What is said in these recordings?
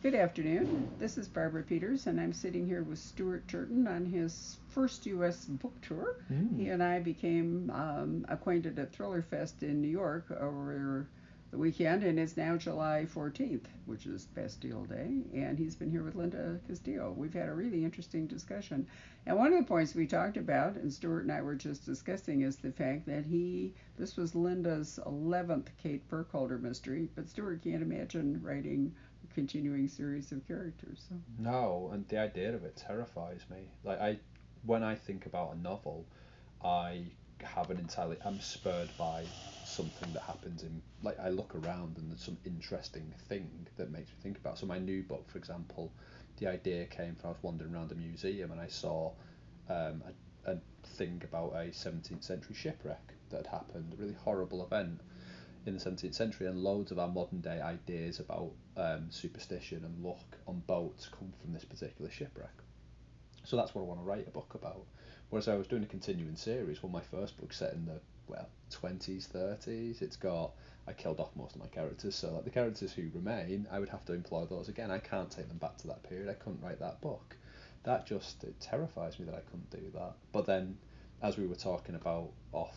Good afternoon. This is Barbara Peters, and I'm sitting here with Stuart Turton on his first U.S. book tour. He Mm. and I became acquainted at Thriller Fest in New York over the weekend, and it's now July 14th, which is Bastille Day, and he's been here with Linda Castillo. We've had a really interesting discussion. And one of the points we talked about, and Stuart and I were just discussing, is the fact that this was Linda's 11th Kate Burkholder mystery, but Stuart can't imagine writing continuing series of characters. So. No, and the idea of it terrifies me. When I think about a novel, I I'm spurred by something that happens in, like, I look around and there's some interesting thing that makes me think about. So my new book, for example, the idea came from I was wandering around a museum and I saw a thing about a 17th century shipwreck that had happened, a really horrible event in the 17th century, and loads of our modern day ideas about superstition and luck on boats come from this particular shipwreck. So that's what I want to write a book about. Whereas I was doing a continuing series, well, my first book's set in the, well, 20s, 30s. I killed off most of my characters, so like the characters who remain, I would have to employ those again. I can't take them back to that period. I couldn't write that book. It terrifies me that I couldn't do that. But then, as we were talking about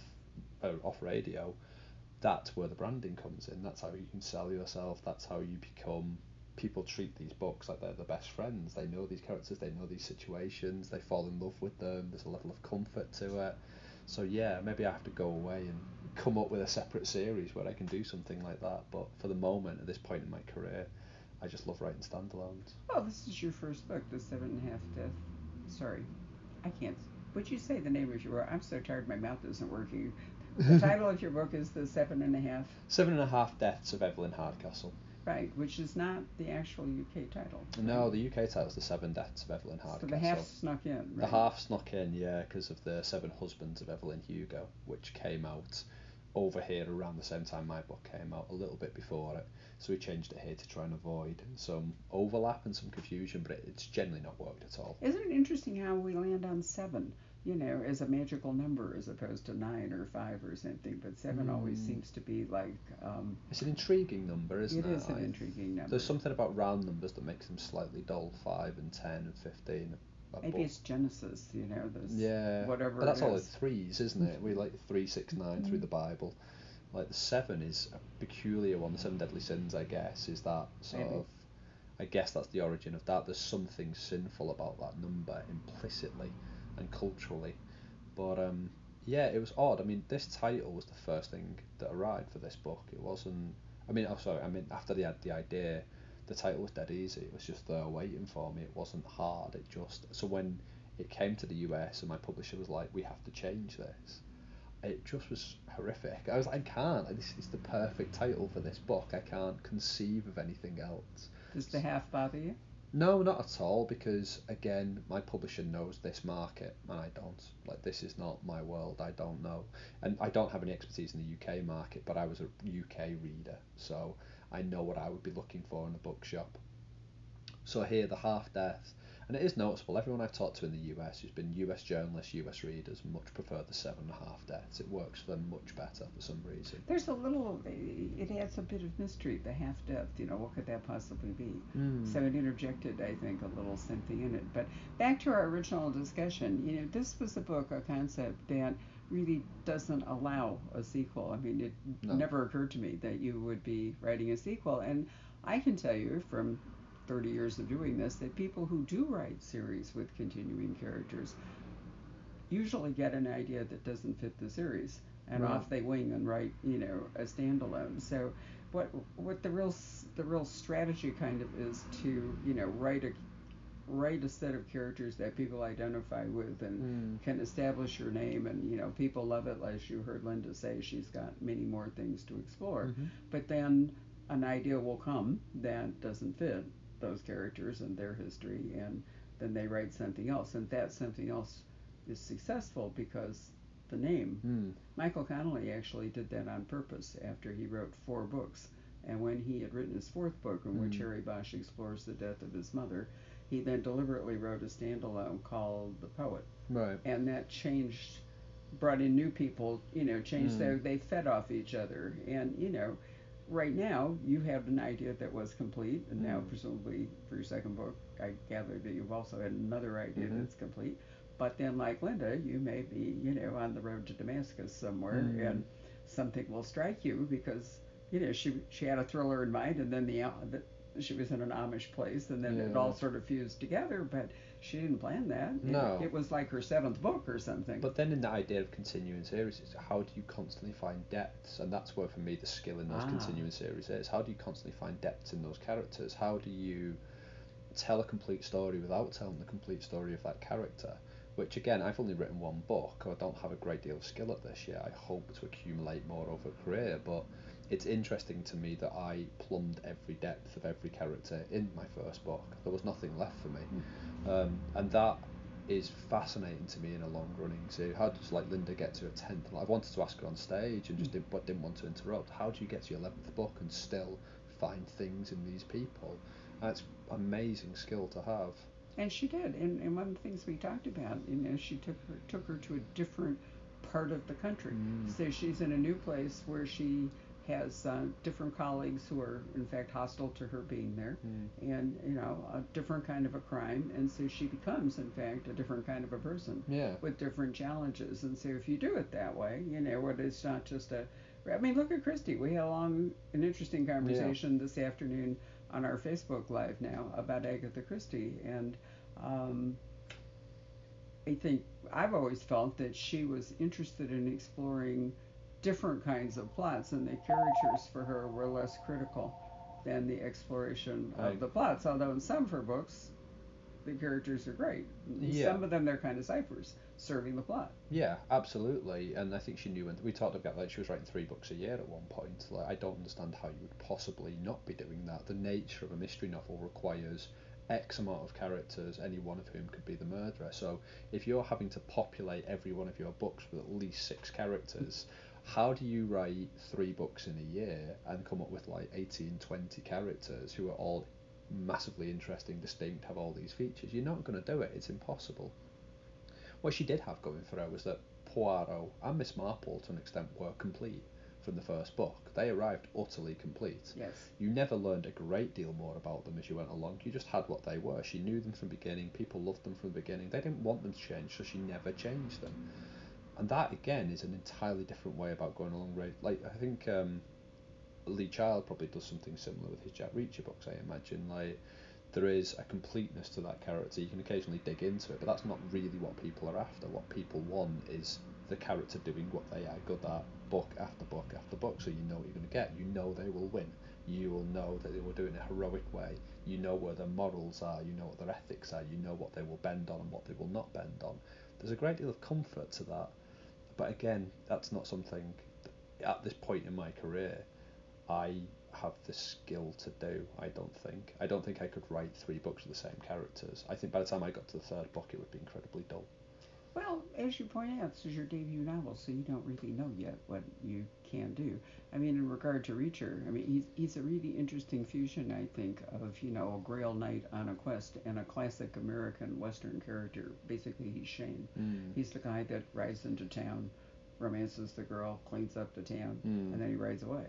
off radio, that's where the branding comes in. That's how you can sell yourself. That's how you become. People treat these books like they're the best friends. They know these characters, they know these situations, they fall in love with them. There's a level of comfort to it. So yeah, maybe I have to go away and come up with a separate series where I can do something like that. But for the moment, at this point in my career, I just love writing standalones. Well, this is your first book, The Seven and a Half Death. Sorry, I can't. Would you say the name of your book? I'm so tired, my mouth isn't working. The title of your book is The Seven and a Half. Seven and a Half Deaths of Evelyn Hardcastle. Right, which is not the actual UK title. No, the UK title is The Seven Deaths of Evelyn Hardcastle. So the half snuck in, right? The half snuck in, yeah, because of the Seven Husbands of Evelyn Hugo, which came out over here around the same time my book came out, a little bit before it. So we changed it here to try and avoid some overlap and some confusion, but it's generally not worked at all. Isn't it interesting how we land on seven, as a magical number as opposed to nine or five or something? But seven always seems to be like. It's an intrigue number, isn't it? It is an intriguing number. There's something about round numbers that makes them slightly dull. 5 and 10 and 15. Maybe it's Genesis, this. Yeah. Whatever. But that's all threes, isn't it? We like 3, 6, 9 through the Bible. Like the 7 is a peculiar one. The 7 deadly sins, I guess, is that sort of. I guess that's the origin of that. There's something sinful about that number implicitly and culturally. But yeah, it was odd. I mean, this title was the first thing that arrived for this book. It wasn't. I mean, oh sorry. I mean, after they had the idea, the title was dead easy. It was just there waiting for me. It wasn't hard. It just. So when it came to the US and my publisher was like, "We have to change this," it just was horrific. I was like, I can't. This is the perfect title for this book. I can't conceive of anything else. Does the half bother you? No, not at all, because again, my publisher knows this market and I don't. Like, this is not my world. I don't know. And I don't have any expertise in the UK market, but I was a UK reader, so I know what I would be looking for in a bookshop. So here, the half death, and it is noticeable. Everyone I've talked to in the US who's been US journalists, US readers, much prefer the seven and a half deaths. It works for them much better for some reason. There's it adds a bit of mystery, the half death. What could that possibly be? So it interjected, I think, a little something in it. But back to our original discussion, this was a book, a concept that really doesn't allow a sequel. I mean, it never occurred to me that you would be writing a sequel. And I can tell you from 30 years of doing this that people who do write series with continuing characters usually get an idea that doesn't fit the series, and off they wing and write a standalone. So what the real strategy kind of is to write a set of characters that people identify with and can establish your name, and people love it. As you heard Linda say, she's got many more things to explore. But then an idea will come that doesn't fit those characters and their history, and then they write something else, and that something else is successful because the name. Michael Connelly actually did that on purpose after he wrote 4 books, and when he had written his 4th book, in which Harry Bosch explores the death of his mother, he then deliberately wrote a standalone called The Poet. Right. And that brought in new people, changed they fed off each other, and right now you have an idea that was complete, and now Mm. presumably for your second book, I gather that you've also had another idea Mhm. that's complete. But then, like Linda, you may be, on the road to Damascus somewhere, Mm. and something will strike you because, she had a thriller in mind, and then she was in an Amish place, and then it all Yeah. sort of fused together. But she didn't plan that. No. It was like her seventh book or something. But then in the idea of continuing series, is how do you constantly find depths? And that's where for me the skill in those Ah, continuing series is. How do you constantly find depths in those characters? How do you tell a complete story without telling the complete story of that character? Which again, I've only written one book. I don't have a great deal of skill at this yet. I hope to accumulate more over a career, but it's interesting to me that I plumbed every depth of every character in my first book. There was nothing left for me, and that is fascinating to me in a long running series. How does like Linda get to a 10th? Like, I wanted to ask her on stage and just didn't want to interrupt. How do you get to your 11th book and still find things in these people? That's amazing skill to have. and she did. And one of the things we talked about, she took her to a different part of the country. Mm. So she's in a new place where she has different colleagues who are in fact hostile to her being there, and a different kind of a crime, and so she becomes in fact a different kind of a person Yeah. with different challenges. And so if you do it that way, it's not just a. I mean, look at Christy. We had an interesting conversation this afternoon on our Facebook Live now about Agatha Christie, and um, I think I've always felt that she was interested in exploring different kinds of plots, and the characters for her were less critical than the exploration of the plots. Although in some of her books, the characters are great. Yeah. Some of them they're kind of ciphers serving the plot. Yeah, absolutely. And I think she knew when we talked about like she was writing 3 books a year at one point. Like, I don't understand how you would possibly not be doing that. The nature of a mystery novel requires X amount of characters, any one of whom could be the murderer. So if you're having to populate every one of your books with at least 6 characters, how do you write 3 books in a year and come up with like 18, 20 characters who are all massively interesting, distinct, have all these features? You're not going to do it. It's impossible. What she did have going for her was that Poirot and Miss Marple, to an extent, were complete from the first book. They arrived utterly complete. Yes. You never learned a great deal more about them as you went along. You just had what they were. She knew them from the beginning. People loved them from the beginning. They didn't want them to change, so she never changed them. And that, again, is an entirely different way about going along. Like, I think Lee Child probably does something similar with his Jack Reacher books, I imagine. Like, there is a completeness to that character. You can occasionally dig into it, but that's not really what people are after. What people want is the character doing what they are good at, book after book after book, so you know what you're going to get. You know they will win. You will know that they will do it in a heroic way. You know where their morals are. You know what their ethics are. You know what they will bend on and what they will not bend on. There's a great deal of comfort to that. But again, that's not something at this point in my career I have the skill to do. I don't think I could write 3 books with the same characters. I think by the time I got to the third book it would be incredibly dull. Well, as you point out, this is your debut novel, so you don't really know yet what you can do. I mean, in regard to Reacher, I mean, he's a really interesting fusion, I think, of, a Grail Knight on a quest and a classic American Western character. Basically, he's Shane. He's the guy that rides into town, romances the girl, cleans up the town, and then he rides away.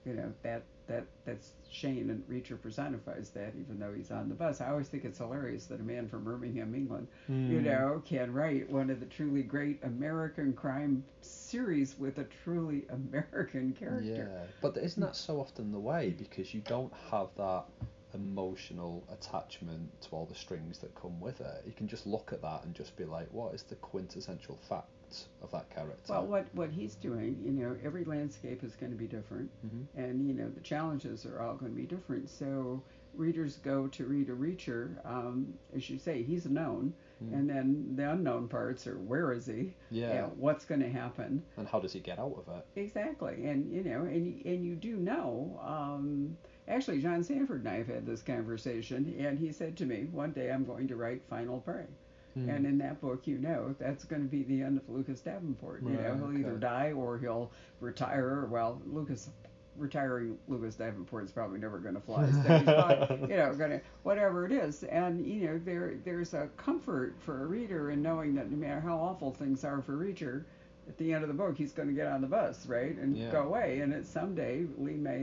That's Shane, and Reacher personifies that, even though he's on the bus. I always think it's hilarious that a man from Birmingham, England, can write one of the truly great American crime series with a truly American character. Yeah, but isn't that so often the way? Because you don't have that emotional attachment to all the strings that come with it. You can just look at that and just be like, what is the quintessential fact of that character? Well, what he's doing, every landscape is going to be different, and the challenges are all going to be different. So readers go to read a Reacher, as you say, he's known, and then the unknown parts are where is he? Yeah. What's going to happen? And how does he get out of it? Exactly, and and you do know. Actually, John Sanford and I have had this conversation, and he said to me, one day I'm going to write Final Prey. And in that book, that's going to be the end of Lucas Davenport. He'll either die or he'll retire. Well, retiring Lucas Davenport is probably never going to fly. So he's probably, going to whatever it is. And there's a comfort for a reader in knowing that no matter how awful things are for Reacher, at the end of the book, he's going to get on the bus, right, and go away. And someday Lee may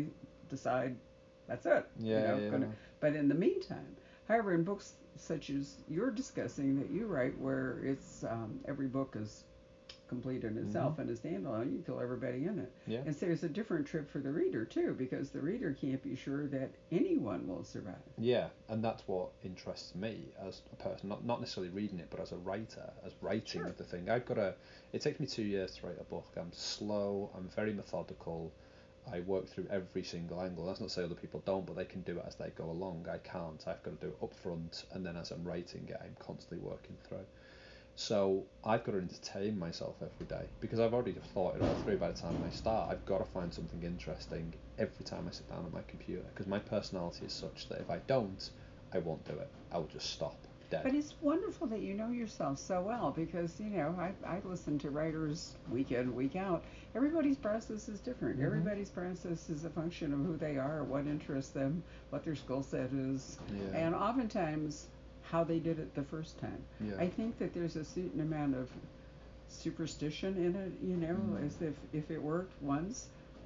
decide that's it. Yeah, yeah. But in the meantime, however, in books such as you're discussing that you write, where it's every book is complete in itself and a standalone, you kill everybody in it. Yeah. And so it's a different trip for the reader too, because the reader can't be sure that anyone will survive. Yeah, and that's what interests me as a person, not necessarily reading it, but as a writer, as writing Sure. the thing. It takes me 2 years to write a book. I'm slow, I'm very methodical. I work through every single angle. That's not to say other people don't, but they can do it as they go along. I can't. I've got to do it up front, and then as I'm writing it, I'm constantly working through. So I've got to entertain myself every day because I've already thought it all through by the time I start. I've got to find something interesting every time I sit down at my computer because my personality is such that if I don't, I won't do it. I'll just stop dead. But it's wonderful that you know yourself so well because, I listen to writers week in, week out. Everybody's process is different. Everybody's process is a function of who they are, what interests them, what their skill set is, and oftentimes how they did it the first time. Yeah. I think that there's a certain amount of superstition in it, as if it worked once,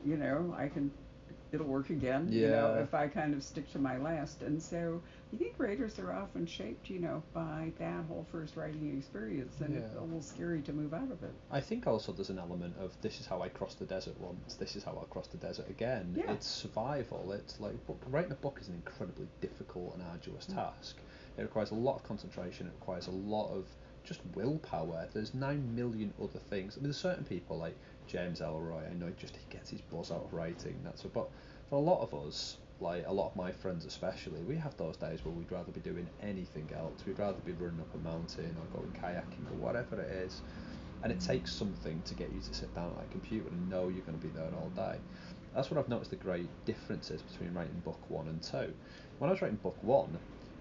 it'll work again, if I kind of stick to my last. And so I think writers are often shaped, by that whole first writing experience, and it's a little scary to move out of it. I think also there's an element of this is how I crossed the desert once, this is how I'll cross the desert again. Yeah. It's survival. It's like writing a book is an incredibly difficult and arduous task. It requires a lot of concentration. It requires a lot of just willpower. There's 9 million other things. I mean, there's certain people like James Ellroy. I know he gets his buzz out of writing. But for a lot of us, like a lot of my friends especially, we have those days where we'd rather be doing anything else. We'd rather be running up a mountain or going kayaking or whatever it is. And it takes something to get you to sit down at a computer and know you're going to be there all day. That's what I've noticed the great differences between writing book 1 and 2. When I was writing book 1,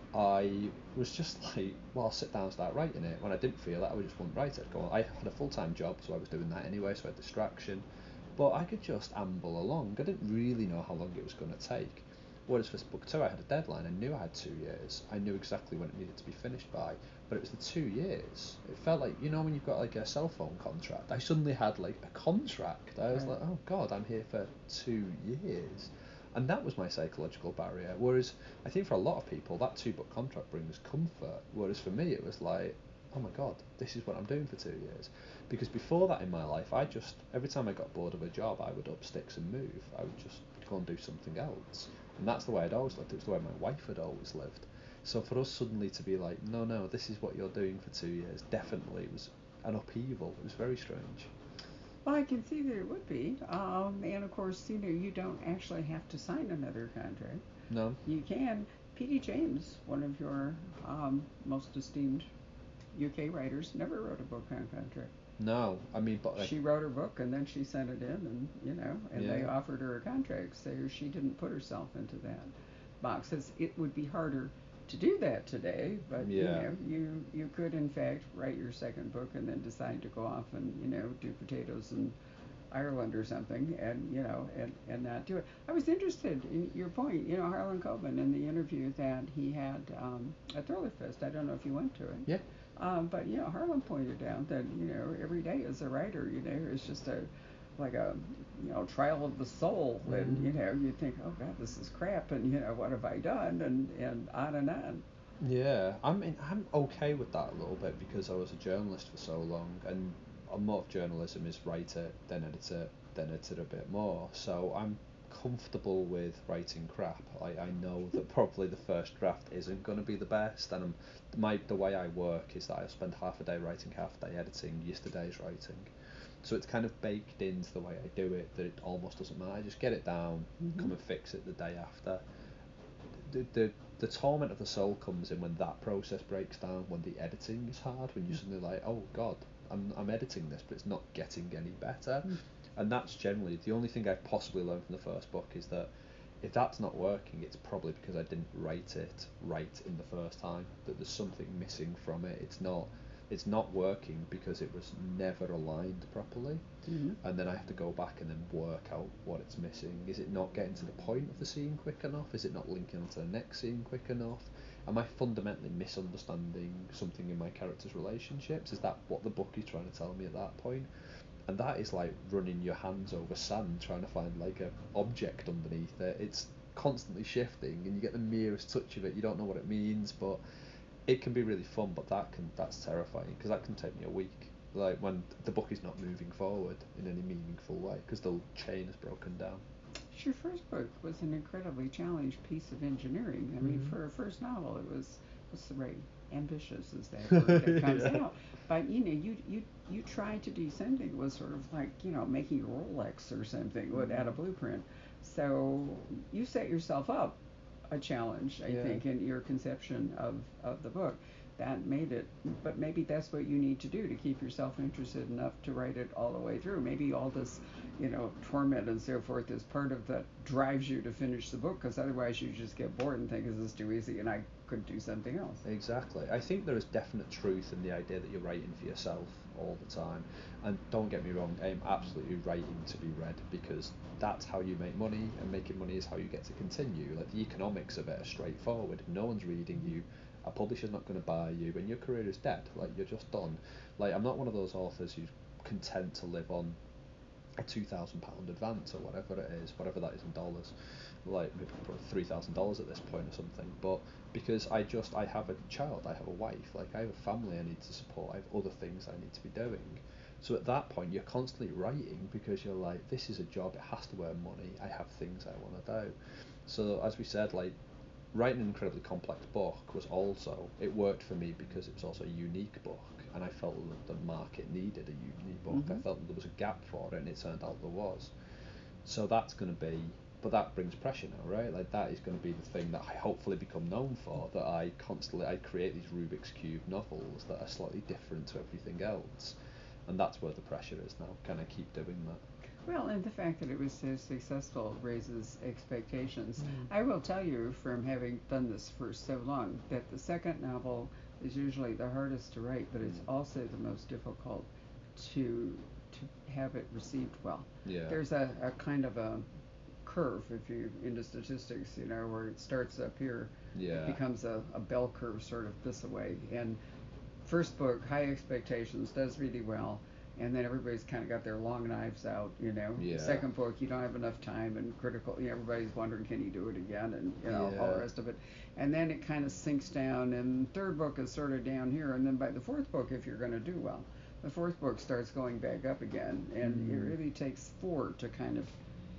I was just like, well, I'll sit down and start writing it. When I didn't feel it, I would just wouldn't write it. I had a full-time job, so I was doing that anyway, so I had distraction. But I could just amble along. I didn't really know how long it was going to take. Whereas for book 2, I had a deadline. I knew I had 2 years. I knew exactly when it needed to be finished by. But it was the 2 years. It felt like, when you've got like a cell phone contract. I suddenly had like a contract. I was like, oh God, I'm here for 2 years. And that was my psychological barrier. Whereas I think for a lot of people, that 2-book contract brings comfort. Whereas for me, it was like, oh my God, this is what I'm doing for 2 years. Because before that in my life, every time I got bored of a job, I would up sticks and move. I would just go and do something else. And that's the way I'd always lived. It was the way my wife had always lived. So for us suddenly to be like, no, this is what you're doing for 2 years, definitely was an upheaval. It was very strange. Well, I can see that it would be. And of course, you don't actually have to sign another contract. No. You can. P.D. James, one of your most esteemed UK writers, never wrote a book on contract. No, I mean, but she wrote her book and then she sent it in, and they offered her a contract, so she didn't put herself into that box. It would be harder to do that today, but you could in fact write your second book and then decide to go off and do potatoes in Ireland or something, and not do it. I was interested in your point, Harlan Coben, in the interview that he had at Thriller-Fest. I don't know if you went to it. Yeah. But Harlan pointed out that every day as a writer, is just a trial of the soul, and you think, oh God, this is crap, and what have I done, and on and on. Yeah, I'm okay with that a little bit because I was a journalist for so long, and a lot of journalism is write it, then edit it, then edit it a bit more. So I'm comfortable with writing crap. I know that probably the first draft isn't going to be the best, and the way I work is that I spend half a day writing, half a day editing yesterday's writing. So it's kind of baked into the way I do it that it almost doesn't matter. I just get it down, come and fix it the day after. The torment of the soul comes in when that process breaks down, when the editing is hard, when you're suddenly like, oh God, I'm editing this, but it's not getting any better. And that's generally the only thing I've possibly learned from the first book is that if that's not working, it's probably because I didn't write it right in the first time, that there's something missing from it. It's not working because it was never aligned properly. And then I have to go back and then work out what it's missing. Is it not getting to the point of the scene quick enough? Is it not linking onto the next scene quick enough? Am I fundamentally misunderstanding something in my characters' relationships? Is that what the book is trying to tell me at that point? and that is like running your hands over sand trying to find like a object underneath it. It's constantly shifting, and you get the merest touch of it. You don't know what it means, but it can be really fun. But that's terrifying, because that can take me a week. Like when the book is not moving forward in any meaningful way because the chain is broken down. Your first book was an incredibly challenged piece of engineering. I mean, for a first novel, it was right ambitious as that word that comes Yeah. out. But you tried to do something was sort of like making a Rolex or something without a blueprint. So you set yourself up a challenge, I Yeah. think, in your conception of the book. That made it, but maybe that's what you need to do to keep yourself interested enough to write it all the way through. Maybe all this, torment and so forth is part of that drives you to finish the book, because otherwise you just get bored and think, is this too easy and I could do something else. Exactly. I think there is definite truth in the idea that you're writing for yourself all the time. And don't get me wrong, I'm absolutely writing to be read, because that's how you make money, and making money is how you get to continue. Like, the economics of it are straightforward. If no one's reading you, a publisher's not going to buy you, and your career is dead. Like, you're just done. Like, I'm not one of those authors who's content to live on a £2,000 advance or whatever it is, whatever that is in dollars, like maybe $3,000 at this point or something. But because I have a child, I have a wife, like I have a family I need to support, I have other things I need to be doing. So at that point, you're constantly writing because you're like, this is a job, it has to earn money, I have things I want to do. So as we said, like, writing an incredibly complex book was also, it worked for me because it was also a unique book, and I felt that the market needed a unique book. I felt that there was a gap for it, and it turned out there was. So that's going to be, but that brings pressure now, right? Like, that is going to be the thing that I hopefully become known for, that I create these Rubik's Cube novels that are slightly different to everything else, and that's where the pressure is now. Can I keep doing that? Well, and the fact that it was so successful raises expectations. I will tell you, from having done this for so long, that the second novel is usually the hardest to write, but it's also the most difficult to have it received well. Yeah. There's a kind of a curve, if you into statistics, where it starts up here, Yeah. it becomes a bell curve sort of this way. And first book, high expectations, does really well, and then everybody's kind of got their long knives out. Yeah. Second book, you don't have enough time, and critical. Everybody's wondering, can you do it again, and all the rest of it. And then it kind of sinks down, and third book is sort of down here, and then by the fourth book, if you're going to do well, the fourth book starts going back up again, and it really takes four to kind of,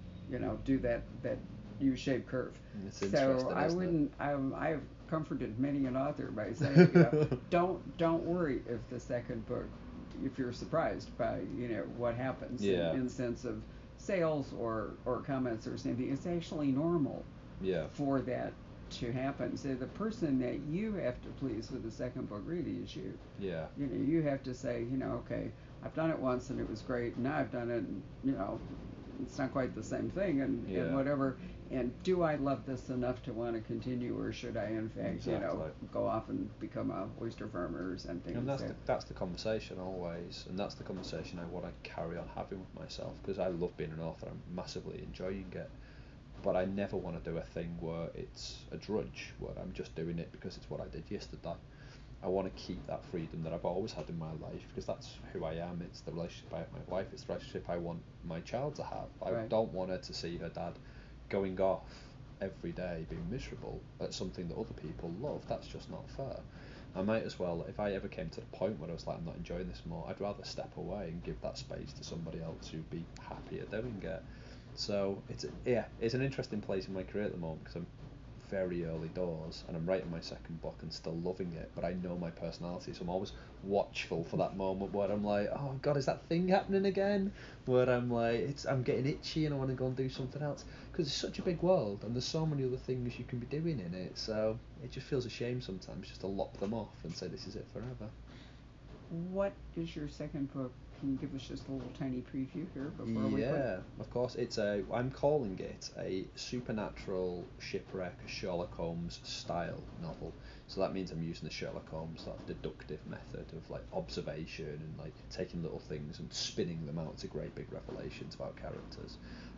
do that U-shaped curve. It's So I wouldn't. I've comforted many an author by saying, don't worry if the second book, if you're surprised by what happens, in the sense of sales or comments or something. It's actually normal for that to happen. So the person that you have to please with the second book really is you. Yeah. You have to say, okay, I've done it once and it was great. Now I've done it, and, it's not quite the same thing, and whatever. And do I love this enough to want to continue, or should I, in fact, go off and become a oyster farmer or something? And that's the conversation always, and that's the conversation I want to carry on having with myself, because I love being an author. I'm massively enjoying it, but I never want to do a thing where it's a drudge, where I'm just doing it because it's what I did yesterday. I want to keep that freedom that I've always had in my life, because that's who I am. It's the relationship I have with my wife. It's the relationship I want my child to have. I don't want her to see her dad going off every day being miserable at something that other people love. That's just not fair. I might as well, if I ever came to the point where I was like, I'm not enjoying this more, I'd rather step away and give that space to somebody else who'd be happier doing it. So it's an interesting place in my career at the moment, because I'm very early doors and I'm writing my second book and still loving it, but I know my personality, so I'm always watchful for that moment where I'm like, oh god, is that thing happening again, where I'm like, I'm getting itchy and I want to go and do something else, because it's such a big world and there's so many other things you can be doing in it. So it just feels a shame sometimes just to lop them off and say this is it forever. What is your second book? Can you give us just a little tiny preview here before we quit? Yeah, of course. I'm calling it a supernatural shipwreck Sherlock Holmes style novel. So that means I'm using the Sherlock Holmes sort of deductive method of like observation and like taking little things and spinning them out to great big revelations about characters.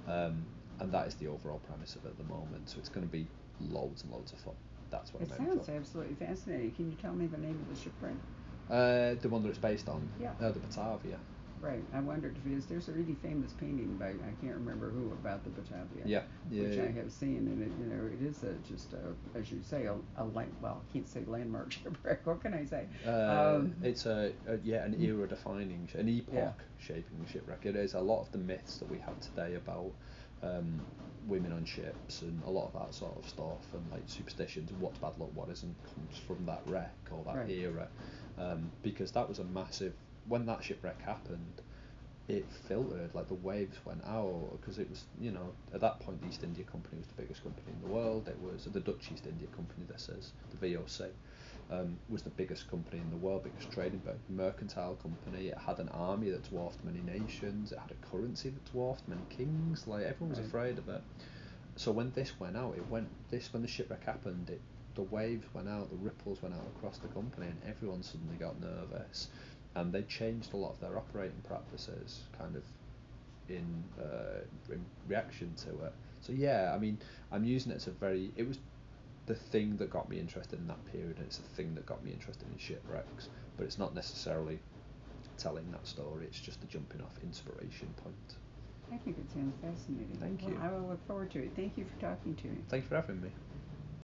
And that is the overall premise of it at the moment. So it's going to be loads and loads of fun. That's what It I'm aiming sounds absolutely fascinating. Can you tell me the name of the shipwreck? for. The one that it's based on? Yeah. The Batavia. right. I wondered if it is. There's a really famous painting by I can't remember who about the Batavia, Yeah, yeah, which yeah. I have seen, and it is just as you say, well, I can't say landmark shipwreck. What can I say? It's an era defining, an Yeah. epoch shaping shipwreck. It is a lot of the myths that we have today about um, women on ships and a lot of that sort of stuff, and like superstitions and what's bad luck, what isn't, comes from that wreck or that Right. era, because that was a massive. When that shipwreck happened, it filtered, like the waves went out, because it was, at that point the East India Company was the biggest company in the world. It was the Dutch East India Company, this is the VOC, was the biggest company in the world, biggest trading mercantile company. It had an army that dwarfed many nations. It had a currency that dwarfed many kings. Like everyone was Right. afraid of it. So when this went out, when the shipwreck happened, the waves went out, the ripples went out across the company, and everyone suddenly got nervous, and they changed a lot of their operating practices, kind of in reaction to it. So yeah, I mean, I'm using it as it was the thing that got me interested in that period, and it's the thing that got me interested in shipwrecks. But it's not necessarily telling that story. It's just a jumping off inspiration point. I think it sounds fascinating. Thank you. I will look forward to it. Thank you for talking to me. Thank you for having me.